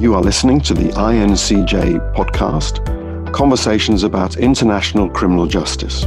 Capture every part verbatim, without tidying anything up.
You are listening to the I N C J podcast, Conversations about International Criminal Justice.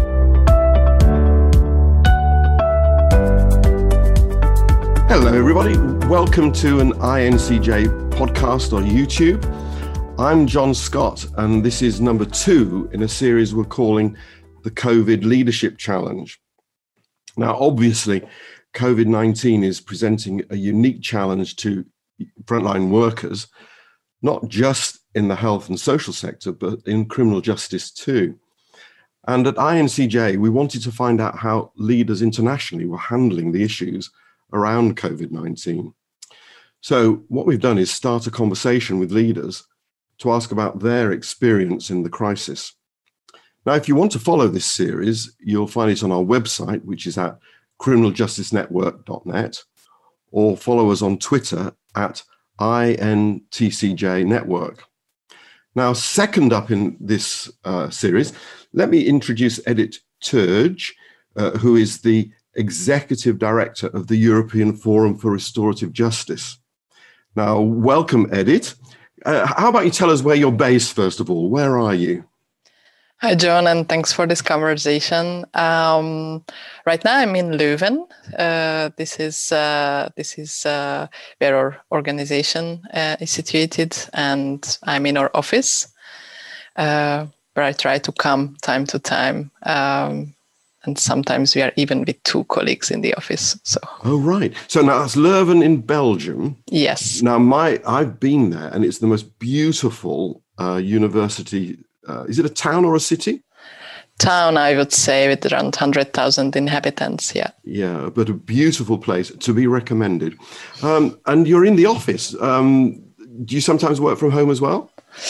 Hello everybody, welcome to an I N C J podcast on YouTube. I'm John Scott and this is number two in a series we're calling the COVID Leadership Challenge. Now obviously COVID nineteen is presenting a unique challenge to frontline workers, not just in the health and social sector, but in criminal justice too. And at I N C J, we wanted to find out how leaders internationally were handling the issues around COVID nineteen. So what we've done is start a conversation with leaders to ask about their experience in the crisis. Now, if you want to follow this series, you'll find it on our website, which is at criminal justice network dot net, or follow us on Twitter at I N T C J Network. Now, second up in this uh, series, let me introduce Edith Turge, uh, who is the Executive Director of the European Forum for Restorative Justice. Now, welcome, Edith. Uh, how about you tell us where you're based, first of all? Where are you? Hi, John, and thanks for this conversation. Um, right now, I'm in Leuven. Uh, this is uh, this is uh, where our organization uh, is situated, and I'm in our office, uh, where I try to come time to time. Um, and sometimes we are even with two colleagues in the office. So. Oh, right. So now that's Leuven in Belgium. Yes. Now, my I've been there, and it's the most beautiful uh, university. Uh, is it a town or a city? Town, I would say, with around one hundred thousand inhabitants, yeah. Yeah, but a beautiful place to be recommended. Um, and you're in the office. Um, do you sometimes work from home as well?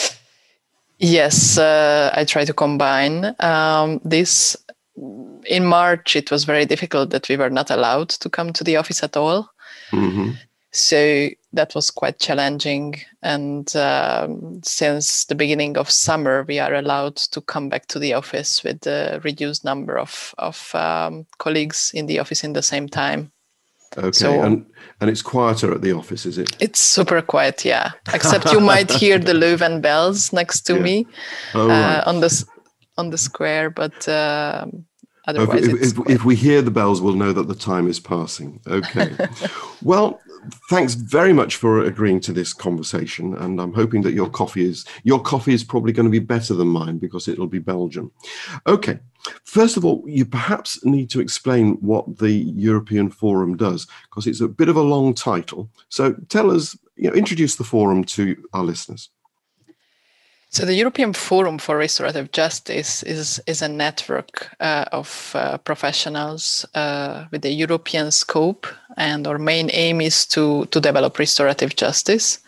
Yes, uh, I try to combine um, this. In March, it was very difficult that we were not allowed to come to the office at all. Mm-hmm. So that was quite challenging. And um, since the beginning of summer, we are allowed to come back to the office with a reduced number of, of um, colleagues in the office in the same time. Okay, so, and, and it's quieter at the office, is it? It's super quiet, yeah. Except you might hear the Leuven bells next to yeah. me oh, right. uh, on, the, on the square, but... Um, Otherwise, if, if, if we hear the bells, we'll know that the time is passing. Okay. Well, thanks very much for agreeing to this conversation. And I'm hoping that your coffee is your coffee is probably going to be better than mine because it'll be Belgian. Okay. First of all, you perhaps need to explain what the European Forum does, because it's a bit of a long title. So tell us, you know, introduce the forum to our listeners. So the European Forum for Restorative Justice is, is a network uh, of uh, professionals uh, with a European scope, and our main aim is to, to develop restorative justice.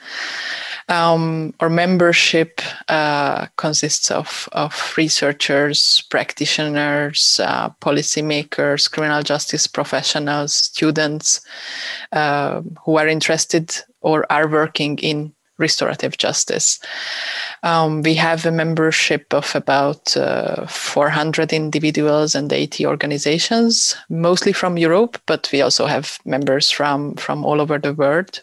Um, our membership uh, consists of, of researchers, practitioners, uh, policymakers, criminal justice professionals, students uh, who are interested or are working in restorative justice. Um, we have a membership of about uh, four hundred individuals and eighty organizations, mostly from Europe, but we also have members from, from all over the world.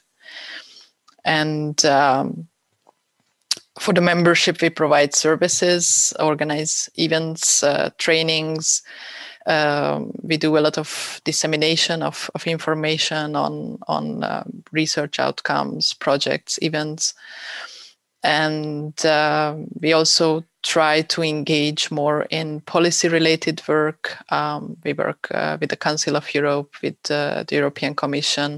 And um, for the membership, we provide services, organize events, uh, trainings. Um, we do a lot of dissemination of, of information on, on uh, research outcomes, projects, events. And uh, we also try to engage more in policy-related work. Um, we work uh, with the Council of Europe, with uh, the European Commission,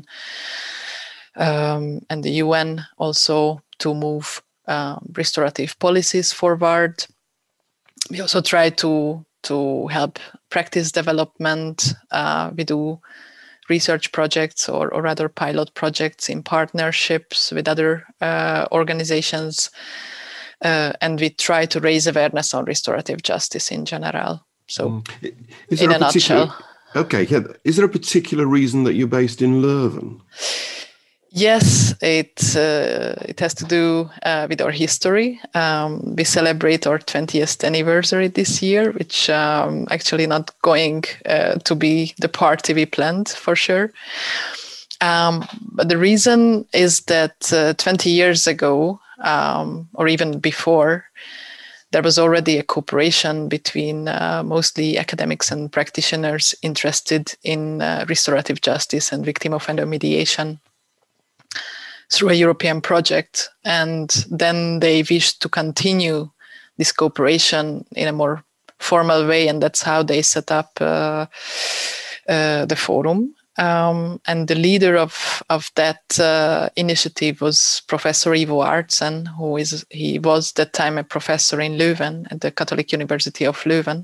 um, and the U N also to move um, restorative policies forward. We also try to to help practice development. Uh, we do research projects or, or other pilot projects in partnerships with other uh, organizations. Uh, and we try to raise awareness on restorative justice in general. So mm. Is there in a, a nutshell. Okay, yeah. Is there a particular reason that you're based in Leuven? Yes, it uh, it has to do uh, with our history. Um, we celebrate our twentieth anniversary this year, which um, actually not going uh, to be the party we planned for sure. Um, but the reason is that uh, twenty years ago, um, or even before, there was already a cooperation between uh, mostly academics and practitioners interested in uh, restorative justice and victim offender mediation through a European project. And then they wished to continue this cooperation in a more formal way, and that's how they set up uh, uh, the forum. Um, and the leader of, of that uh, initiative was Professor Ivo Artsen, who is he was that time a professor in Leuven at the Catholic University of Leuven.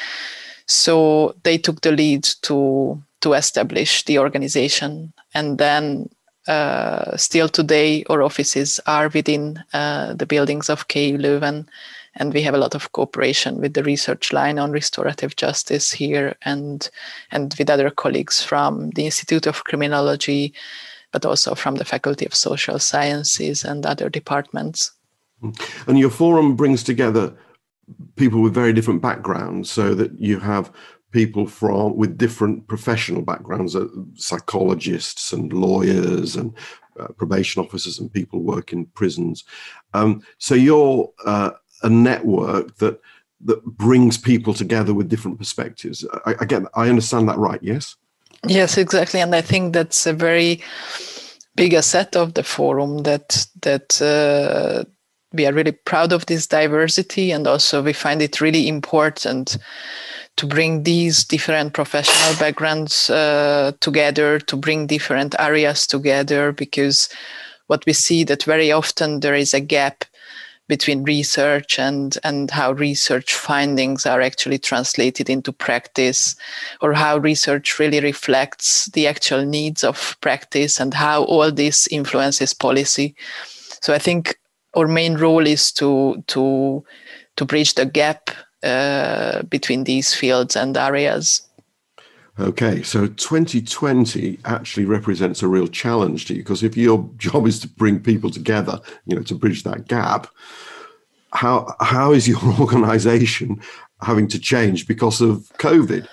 So they took the lead to to establish the organization, and then uh, still today our offices are within uh, the buildings of K U Leuven. And we have a lot of cooperation with the research line on restorative justice here, and and with other colleagues from the Institute of Criminology, but also from the Faculty of Social Sciences and other departments. And your forum brings together people with very different backgrounds, so that you have people from with different professional backgrounds, uh, psychologists and lawyers and uh, probation officers and people work in prisons. Um, so you're uh, a network that that brings people together with different perspectives. I, I get, I understand that, right? Yes. Yes, exactly, and I think that's a very big asset of the forum. That that uh, we are really proud of this diversity, and also we find it really important to bring these different professional backgrounds uh, together, to bring different areas together, because what we see that very often there is a gap between research and, and how research findings are actually translated into practice, or how research really reflects the actual needs of practice and how all this influences policy. So I think our main role is to, to, to bridge the gap uh, between these fields and areas. Okay, so twenty twenty actually represents a real challenge to you, because if your job is to bring people together, you know, to bridge that gap, how how is your organization having to change because of COVID?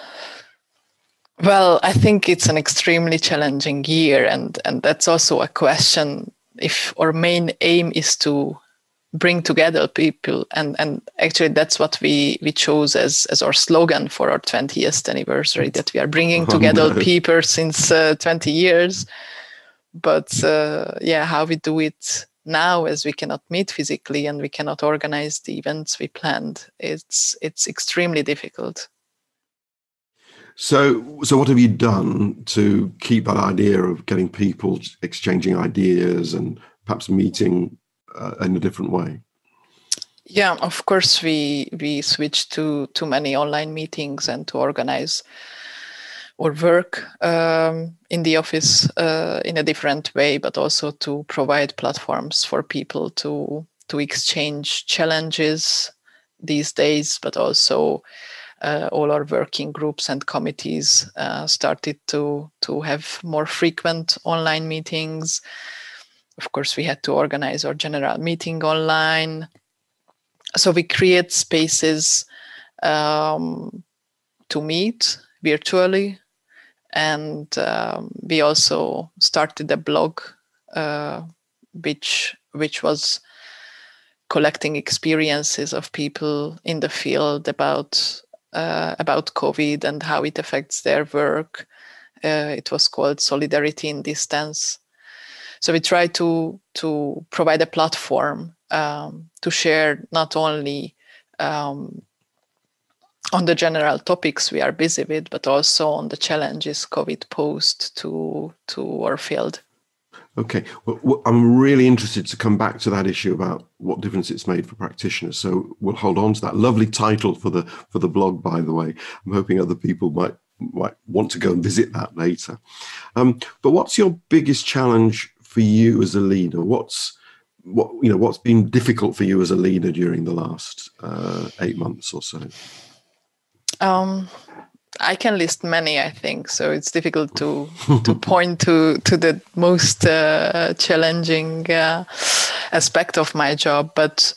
Well, I think it's an extremely challenging year, and, and that's also a question if our main aim is to bring together people, and, and actually that's what we, we chose as, as our slogan for our twentieth anniversary, that we are bringing Oh, together no. people since uh, twenty years. But uh, yeah, how we do it now, as we cannot meet physically and we cannot organize the events we planned, it's it's extremely difficult. So, so what have you done to keep that idea of getting people exchanging ideas and perhaps meeting uh, in a different way? Yeah, of course, we we switched to to many online meetings and to organize or work um, in the office uh, in a different way, but also to provide platforms for people to to exchange challenges these days, but also uh, all our working groups and committees uh, started to to have more frequent online meetings. Of course, we had to organize our general meeting online. So we create spaces um, to meet virtually. And um, we also started a blog, uh, which which was collecting experiences of people in the field about uh, about COVID and how it affects their work. Uh, it was called Solidarity in Distance. So we try to to provide a platform um, to share not only um, on the general topics we are busy with, but also on the challenges COVID posed to to our field. Okay, well, I'm really interested to come back to that issue about what difference it's made for practitioners. So we'll hold on to that. Lovely title for the for the blog, by the way. I'm hoping other people might might want to go and visit that later. Um, but what's your biggest challenge for you as a leader? What's what you know? What's been difficult for you as a leader during the last uh, eight months or so? Um, I can list many, I think, so it's difficult to to point to to the most uh, challenging uh, aspect of my job. But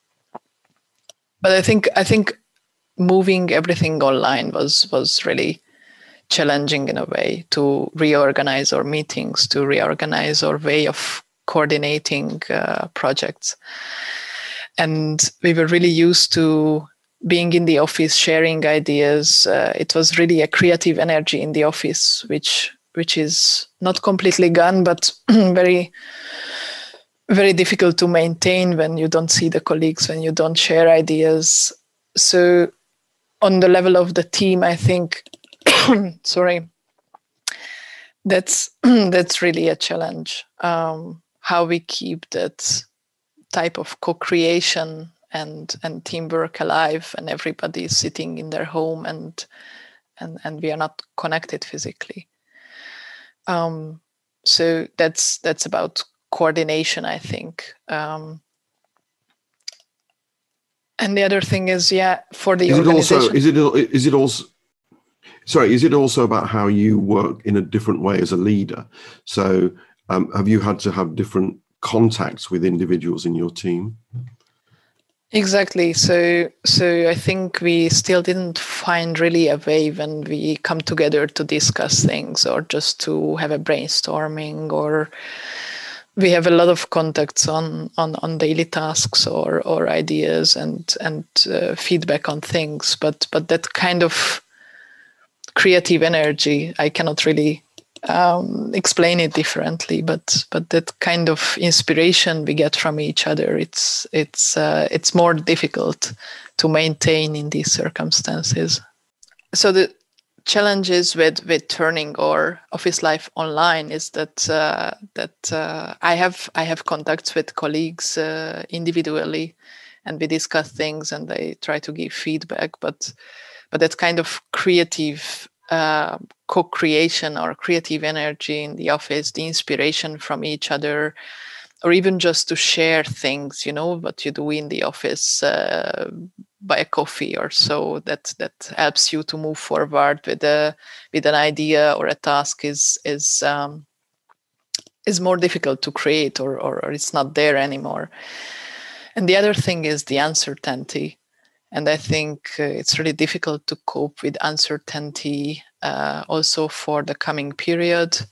but I think I think moving everything online was was really challenging in a way, to reorganize our meetings, to reorganize our way of coordinating uh, projects. And we were really used to being in the office, sharing ideas. Uh, it was really a creative energy in the office, which which is not completely gone, but very, very difficult to maintain when you don't see the colleagues, when you don't share ideas. So on the level of the team, I think, sorry, that's that's really a challenge. Um, how we keep that type of co-creation and and teamwork alive, and everybody is sitting in their home, and and and we are not connected physically. Um, so that's that's about coordination, I think. Um, and the other thing is, yeah, for the is organization. It also, is it is it also sorry? Is it also about how you work in a different way as a leader? So um, have you had to have different contacts with individuals in your team? Exactly. So, so I think we still didn't find really a way when we come together to discuss things, or just to have a brainstorming, or we have a lot of contacts on on, on daily tasks or or ideas and and uh, feedback on things. But but that kind of creative energy, I cannot really Um, explain it differently, but but that kind of inspiration we get from each other, it's it's uh, it's more difficult to maintain in these circumstances. So the challenges with with turning our office life online is that uh, that uh, I have I have contacts with colleagues uh, individually, and we discuss things and they try to give feedback, but but that kind of creative Uh, co-creation or creative energy in the office, the inspiration from each other, or even just to share things, you know, what you do in the office, uh, buy a coffee or so, that that helps you to move forward with a with an idea or a task is is um, is more difficult to create, or, or or it's not there anymore. And the other thing is the uncertainty. And I think uh, it's really difficult to cope with uncertainty uh, also for the coming period.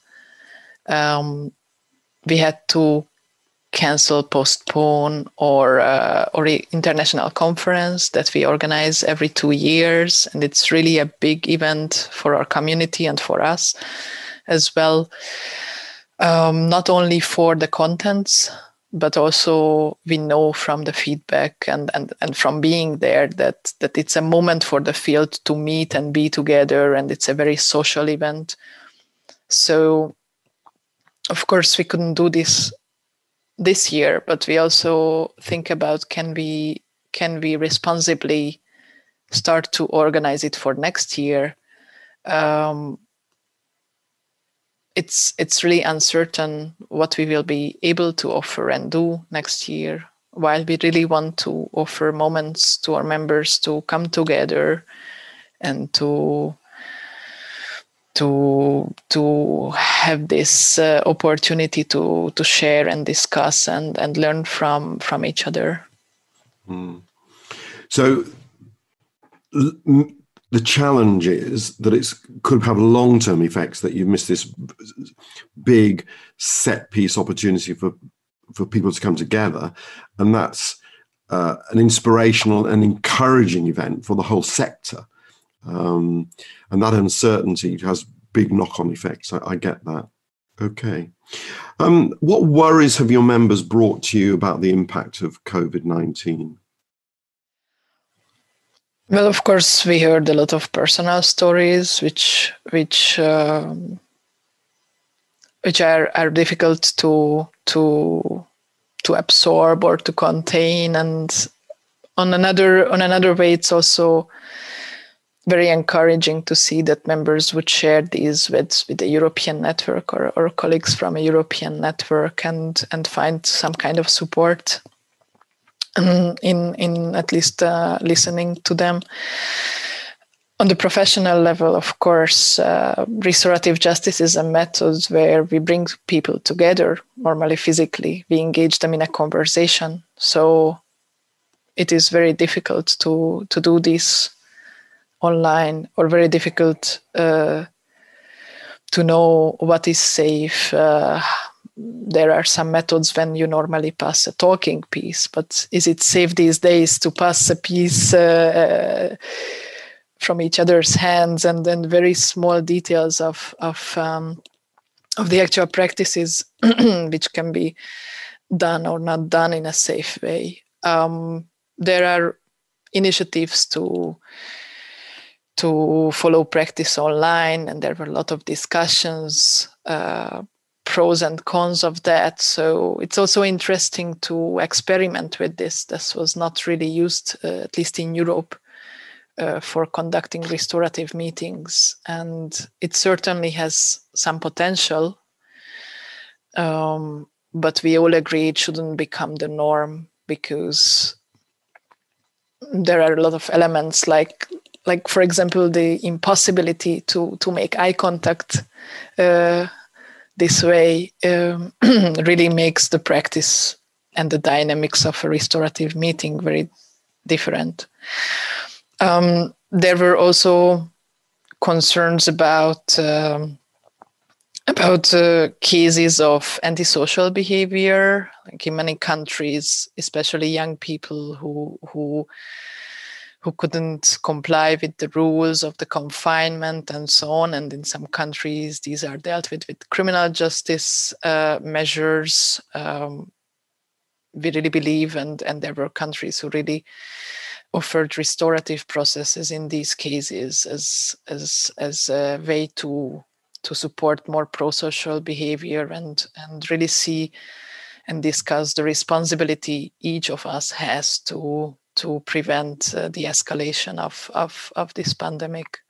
Um, we had to cancel, postpone, or uh, or a international conference that we organize every two years, and it's really a big event for our community and for us as well. Um, not only for the contents, but also we know from the feedback and, and, and from being there that, that it's a moment for the field to meet and be together, and it's a very social event. So, of course, we couldn't do this this year, but we also think about can we can we responsibly start to organize it for next year. Um, It's it's really uncertain what we will be able to offer and do next year, while we really want to offer moments to our members to come together and to to to have this uh, opportunity to to share and discuss and and learn from from each other. Mm. So l- the challenge is that it could have long-term effects, that you've missed this big set piece opportunity for, for people to come together. And that's uh, an inspirational and encouraging event for the whole sector. Um, and that uncertainty has big knock-on effects. I, I get that. Okay. Um, what worries have your members brought to you about the impact of COVID nineteen? Well, of course, we heard a lot of personal stories, which which um, which are, are difficult to to to absorb or to contain. And on another on another way, it's also very encouraging to see that members would share these with with the European network, or, or colleagues from a European network, and and find some kind of support in in at least uh, listening to them. On the professional level, of course, uh, restorative justice is a method where we bring people together, normally physically. We engage them in a conversation. So it is very difficult to to do this online, or very difficult uh, to know what is safe, uh, there are some methods when you normally pass a talking piece, but is it safe these days to pass a piece uh, from each other's hands, and then very small details of of um, of the actual practices which can be done or not done in a safe way. Um, there are initiatives to to follow practice online, and there were a lot of discussions, uh, pros and cons of that. So it's also interesting to experiment with this. This was not really used, uh, at least in Europe, uh, for conducting restorative meetings, and it certainly has some potential. Um, but we all agree it shouldn't become the norm, because there are a lot of elements like like for example the impossibility to to make eye contact uh, this way um, really makes the practice and the dynamics of a restorative meeting very different. Um, there were also concerns about um, about uh, cases of antisocial behavior, like in many countries, especially young people who who who couldn't comply with the rules of the confinement and so on. And in some countries, these are dealt with with criminal justice uh, measures. Um, we really believe, and, and there were countries who really offered restorative processes in these cases as as as a way to to support more pro-social behavior, and and really see and discuss the responsibility each of us has to to prevent uh, the escalation of, of, of this pandemic.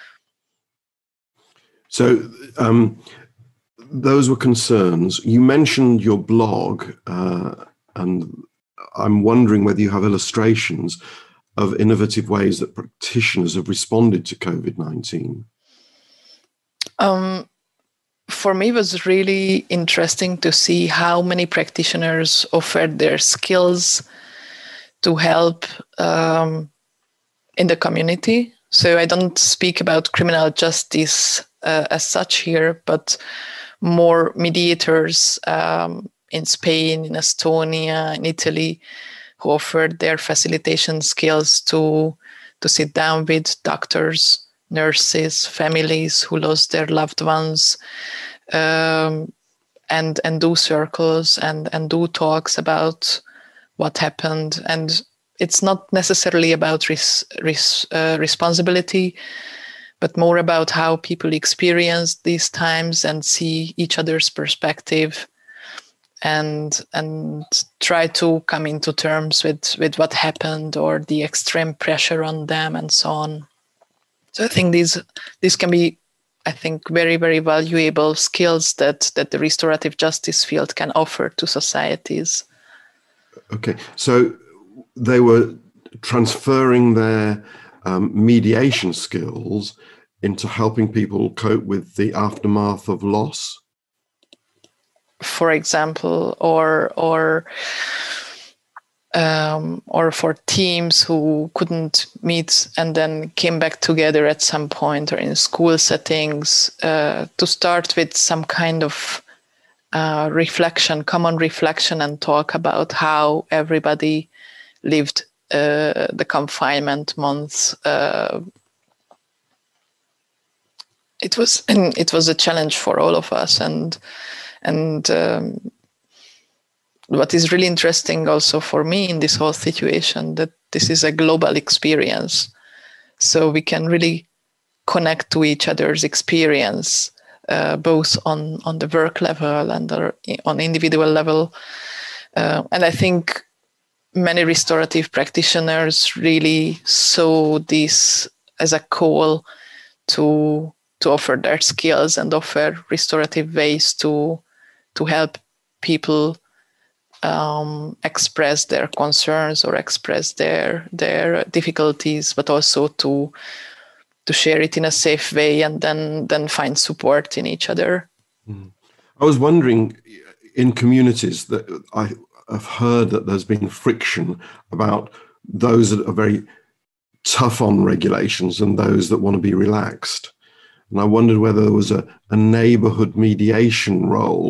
So um, those were concerns. You mentioned your blog, uh, and I'm wondering whether you have illustrations of innovative ways that practitioners have responded to COVID nineteen. Um, for me, it was really interesting to see how many practitioners offered their skills to help um, in the community. So I don't speak about criminal justice uh, as such here, but more mediators um, in Spain, in Estonia, in Italy, who offered their facilitation skills to, to sit down with doctors, nurses, families who lost their loved ones, um, and, and do circles and, and do talks about what happened. And it's not necessarily about res, res, uh, responsibility, but more about how people experience these times and see each other's perspective, and and try to come into terms with, with what happened or the extreme pressure on them and so on. So I think these these can be, I think, very, very valuable skills that, that the restorative justice field can offer to societies. Okay, so they were transferring their um, mediation skills into helping people cope with the aftermath of loss, for example, or or um, or for teams who couldn't meet and then came back together at some point, or in school settings, uh, to start with some kind of uh, reflection, common reflection, and talk about how everybody lived uh, the confinement months. Uh, it was it was a challenge for all of us, and and um, what is really interesting also for me in this whole situation, that this is a global experience, so we can really connect to each other's experience, uh, both on on the work level and on individual level, uh, and I think many restorative practitioners really saw this as a call to to offer their skills and offer restorative ways to to help people um, express their concerns or express their their difficulties, but also to to share it in a safe way, and then then find support in each other. Mm. I was wondering, in communities that I have heard that there's been friction about those that are very tough on regulations and those that want to be relaxed. And I wondered whether there was a, a neighborhood mediation role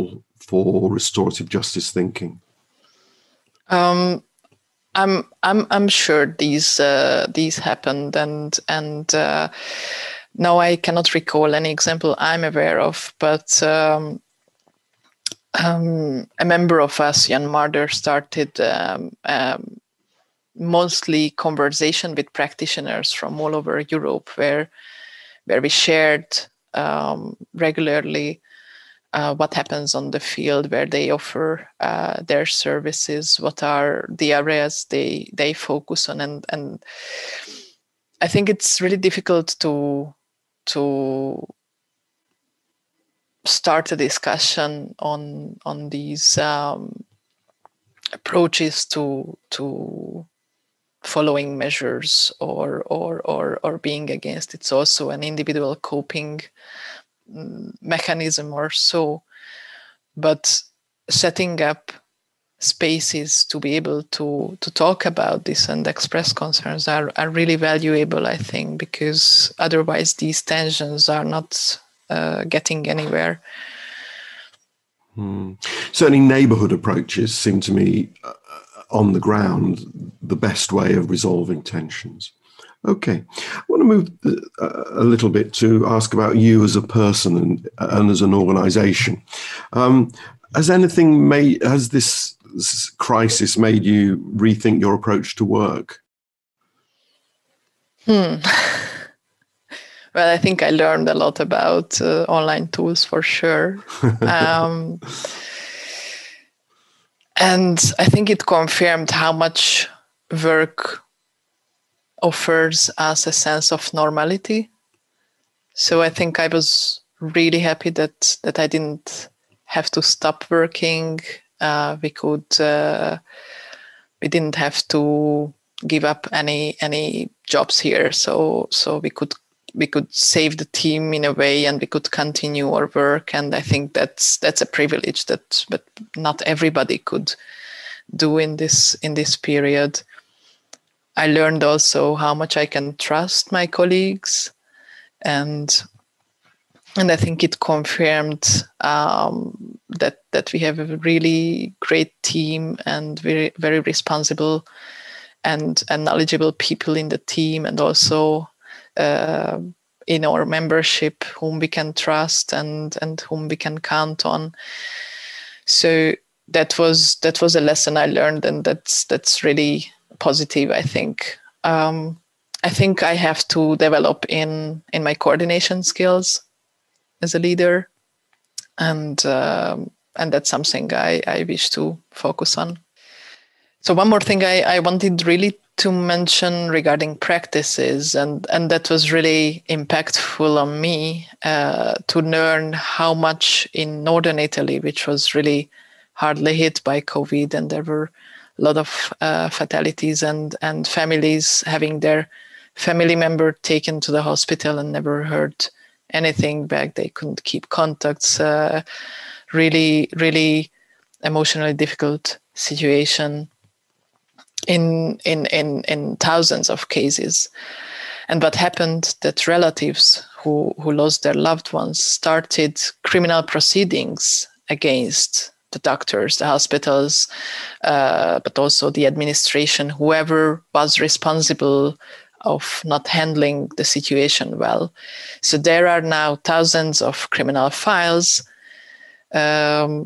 for restorative justice thinking? Um, I'm I'm I'm sure these uh, these happened, and and uh, now I cannot recall any example I'm aware of, but um, um, a member of ASEAN Mother started um, um, mostly conversation with practitioners from all over Europe, where where we shared um, regularly uh, what happens on the field, where they offer uh, their services, what are the areas they they focus on, and and I think it's really difficult to to start a discussion on on these um, approaches to to following measures or or or or being against. It's also an individual coping mechanism or so, but setting up spaces to be able to to talk about this and express concerns are, are really valuable, I think, because otherwise these tensions are not uh, getting anywhere. Hmm. Certainly neighbourhood approaches seem to me uh, on the ground the best way of resolving tensions. Okay, I want to move a little bit to ask about you as a person and, and as an organisation. Um, has anything made, has this crisis made you rethink your approach to work? Hmm. Well, I think I learned a lot about uh, online tools for sure. um, and I think it confirmed how much work offers us a sense of normality. So I think I was really happy that that I didn't have to stop working. Uh, we could uh, we didn't have to give up any any jobs here. So so we could we could save the team in a way, and we could continue our work. And I think that's that's a privilege that but not everybody could do in this in this period. I learned also how much I can trust my colleagues, and and I think it confirmed um, that that we have a really great team and very very responsible and, and knowledgeable people in the team, and also uh, in our membership whom we can trust and and whom we can count on. So that was that was a lesson I learned, and that's that's really positive, I think. Um, I think I have to develop in, in my coordination skills as a leader, and um, and that's something I, I wish to focus on. So one more thing I, I wanted really to mention regarding practices, and, and that was really impactful on me, uh, to learn how much in Northern Italy, which was really hardly hit by COVID, and there were a lot of uh, fatalities and, and families having their family member taken to the hospital and never heard anything back. They couldn't keep contacts. Uh, really, really emotionally difficult situation in, in, in, in thousands of cases. And what happened that relatives who, who lost their loved ones started criminal proceedings against the doctors, the hospitals, uh, but also the administration, whoever was responsible of not handling the situation well. So there are now thousands of criminal files. Um,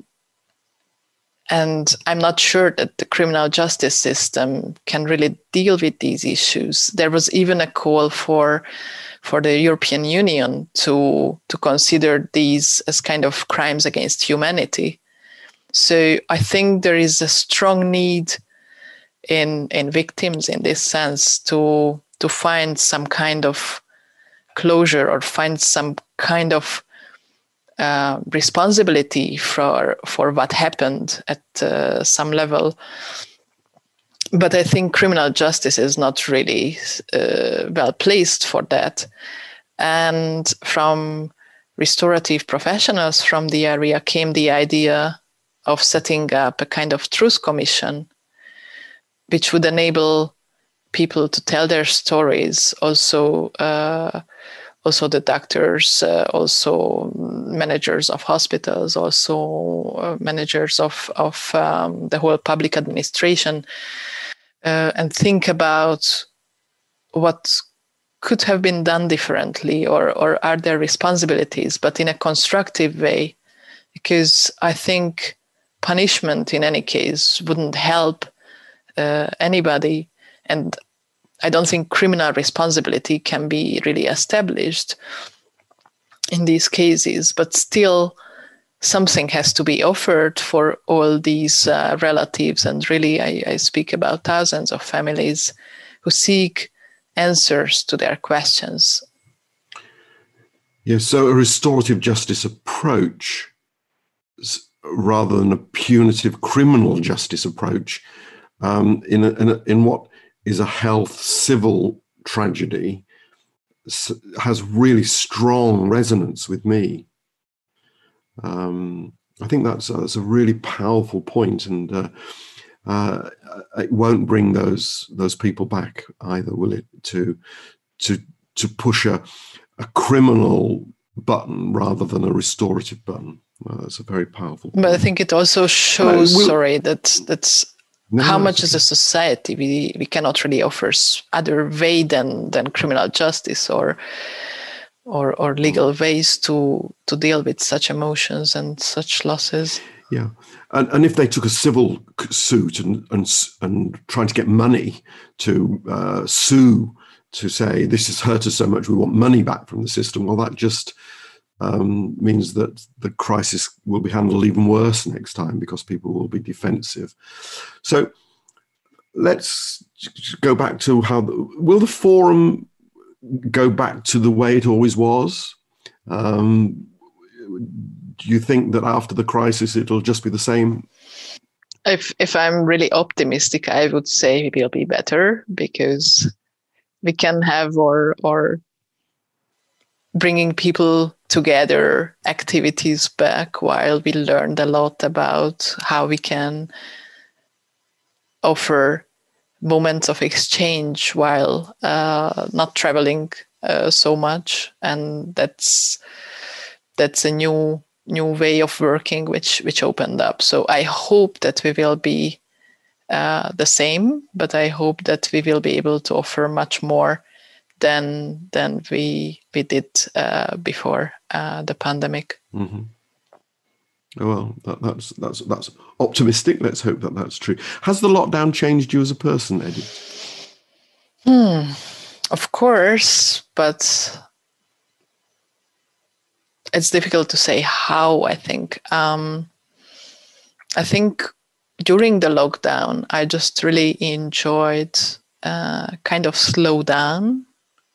and I'm not sure that the criminal justice system can really deal with these issues. There was even a call for, for the European Union to, to consider these as kind of crimes against humanity. So I think there is a strong need in in victims in this sense to to find some kind of closure or find some kind of uh, responsibility for for what happened at uh, some level. But I think criminal justice is not really uh, well placed for that. And from restorative professionals from the area came the idea of setting up a kind of truth commission, which would enable people to tell their stories, also uh, also the doctors, uh, also managers of hospitals, also uh, managers of, of um, the whole public administration, uh, and think about what could have been done differently, or, or are there responsibilities, but in a constructive way. Because I think punishment in any case wouldn't help uh, anybody. And I don't think criminal responsibility can be really established in these cases, but still something has to be offered for all these uh, relatives. And really, I, I speak about thousands of families who seek answers to their questions. Yes, so a restorative justice approach rather than a punitive criminal justice approach um, in, a, in, a, in what is a health civil tragedy has really strong resonance with me. Um, I think that's, that's a really powerful point, and uh, uh, it won't bring those those people back either, will it? To to to push a, a criminal button rather than a restorative button. Well, that's a very powerful point. But I think it also shows, we'll, sorry, that that's no, how no, much okay. as a society we we cannot really offer other way than than criminal justice or or or legal ways to to deal with such emotions and such losses. Yeah, and and if they took a civil suit and and and trying to get money to uh, sue to say this has hurt us so much, we want money back from the system, well, that just um, means that the crisis will be handled even worse next time because people will be defensive. So let's go back to how the, will the forum go back to the way it always was? Um, do you think that after the crisis it'll just be the same? If if I'm really optimistic, I would say it will be better, because we can have our or bringing people together activities back, while we learned a lot about how we can offer moments of exchange while uh, not traveling uh, so much, and that's that's a new new way of working which which opened up. So I hope that we will be uh, the same, but I hope that we will be able to offer much more than than we we did uh, before uh, the pandemic. Mm-hmm. Well, that, that's that's that's optimistic. Let's hope that that's true. Has the lockdown changed you as a person, Eddie? Hmm. Of course, but it's difficult to say how. I think. Um, I think during the lockdown, I just really enjoyed uh, kind of slow down.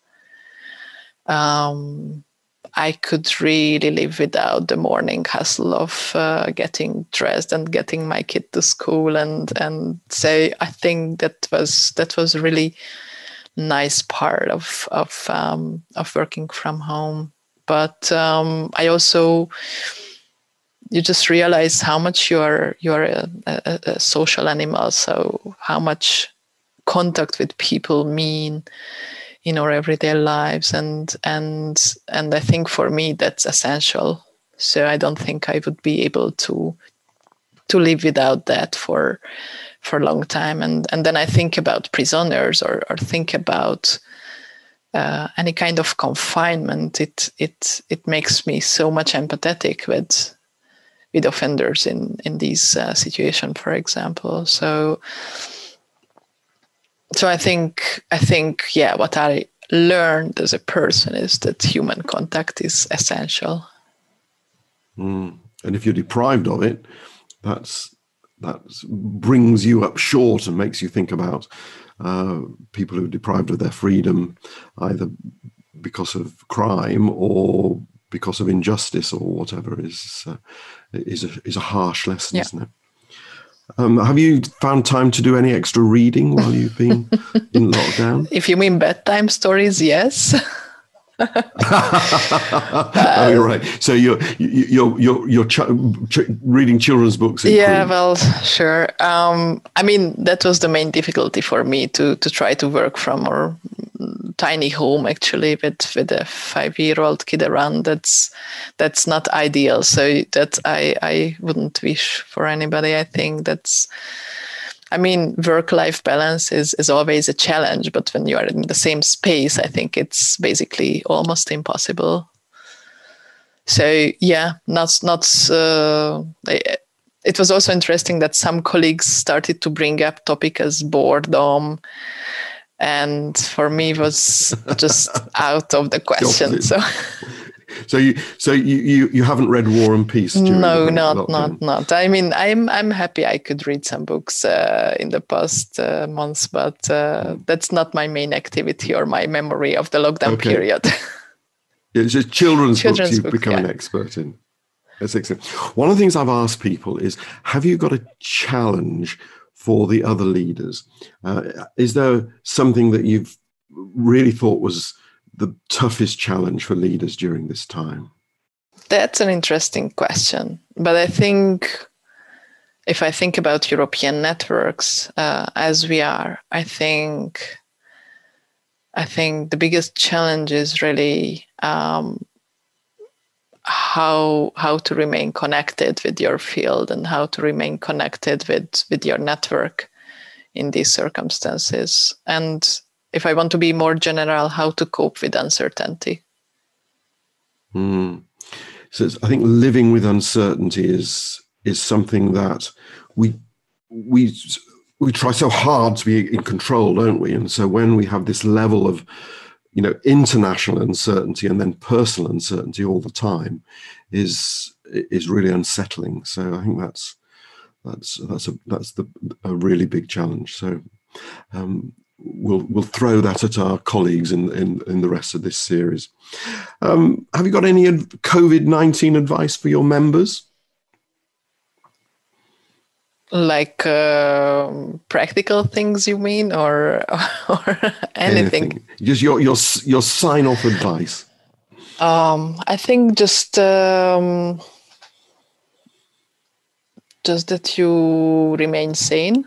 Um, I could really live without the morning hustle of uh, getting dressed and getting my kid to school, and and say I think that was that was a really nice part of of um, of working from home. But um, I also, you just realize how much you are you are a, a, a social animal. So how much contact with people mean in our everyday lives, and and and I think for me that's essential. So I don't think I would be able to to live without that for for a long time. And and then I think about prisoners, or or think about uh, any kind of confinement. It it it makes me so much empathetic with with offenders in in these uh, situations, for example. So. So I think, I think, yeah, what I learned as a person is that human contact is essential. Mm. And if you're deprived of it, that's that brings you up short and makes you think about uh, people who are deprived of their freedom, either because of crime or because of injustice or whatever. Is uh, is a is a harsh lesson, yeah. Isn't it? Um, have you found time to do any extra reading while you've been in lockdown? If you mean bedtime stories, yes. Oh, you're right. So you're you're you're you're ch- ch- reading children's books. Yeah, well, sure. Um, I mean, that was the main difficulty for me to to try to work from our tiny home actually with with a five-year-old kid around. That's that's not ideal. So that I I wouldn't wish for anybody. I think that's. I mean, work-life balance is, is always a challenge, but when you are in the same space, I think it's basically almost impossible. So yeah, not not. Uh, it was also interesting that some colleagues started to bring up topic as boredom, and for me it was just out of the question. So. So you, so you, you, you haven't read War and Peace? No, not, lockdown. not, not. I mean, I'm, I'm happy I could read some books uh, in the past uh, months, but uh, that's not my main activity or my memory of the lockdown okay. period. Yeah, it's just children's, children's books you've books, become yeah. an expert in. That's excellent. One of the things I've asked people is, have you got a challenge for the other leaders? Uh, is there something that you've really thought was the toughest challenge for leaders during this time? That's an interesting question. But I think if I think about European networks uh, as we are, I think I think the biggest challenge is really um, how how to remain connected with your field and how to remain connected with, with your network in these circumstances. And if I want to be more general, how to cope with uncertainty. Mm. So I think living with uncertainty is is something that we we we try so hard to be in control, don't we? And so when we have this level of, you know, international uncertainty and then personal uncertainty all the time, is is really unsettling. So I think that's that's that's a that's the a really big challenge. So. Um, We'll we'll throw that at our colleagues in in, in the rest of this series. Um, have you got any COVID nineteen advice for your members? Like uh, practical things, you mean, or or anything? anything? Just your your your sign off advice. Um, I think just um, just that you remain sane.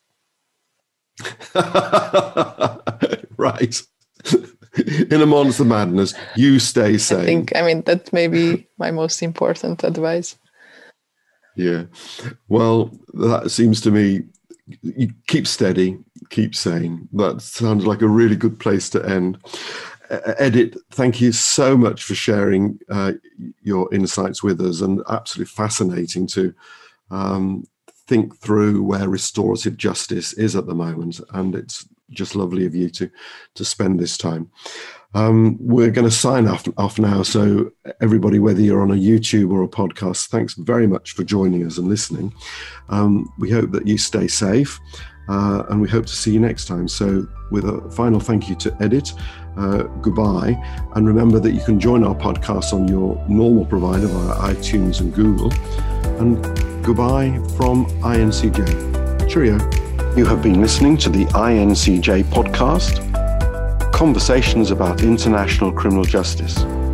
Right. In amongst the madness, you stay sane. I think, I mean, that may be my most important advice. Yeah. Well, that seems to me, you keep steady, keep sane. That sounds like a really good place to end. Uh, Edith, thank you so much for sharing uh, your insights with us, and absolutely fascinating to um, think through where restorative justice is at the moment, and it's just lovely of you to to spend this time. Um, we're going to sign off, off now, so everybody, whether you're on a YouTube or a podcast, thanks very much for joining us and listening. Um, we hope that you stay safe, uh, and we hope to see you next time. So with a final thank you to Edith, uh, goodbye, and remember that you can join our podcast on your normal provider via iTunes and Google, and goodbye from I N C J. Cheerio. You have been listening to the I N C J podcast, Conversations about International Criminal Justice.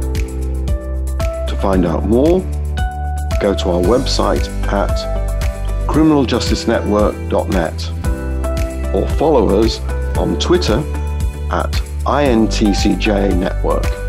To find out more, go to our website at criminal justice network dot net or follow us on Twitter at I N T C J Network.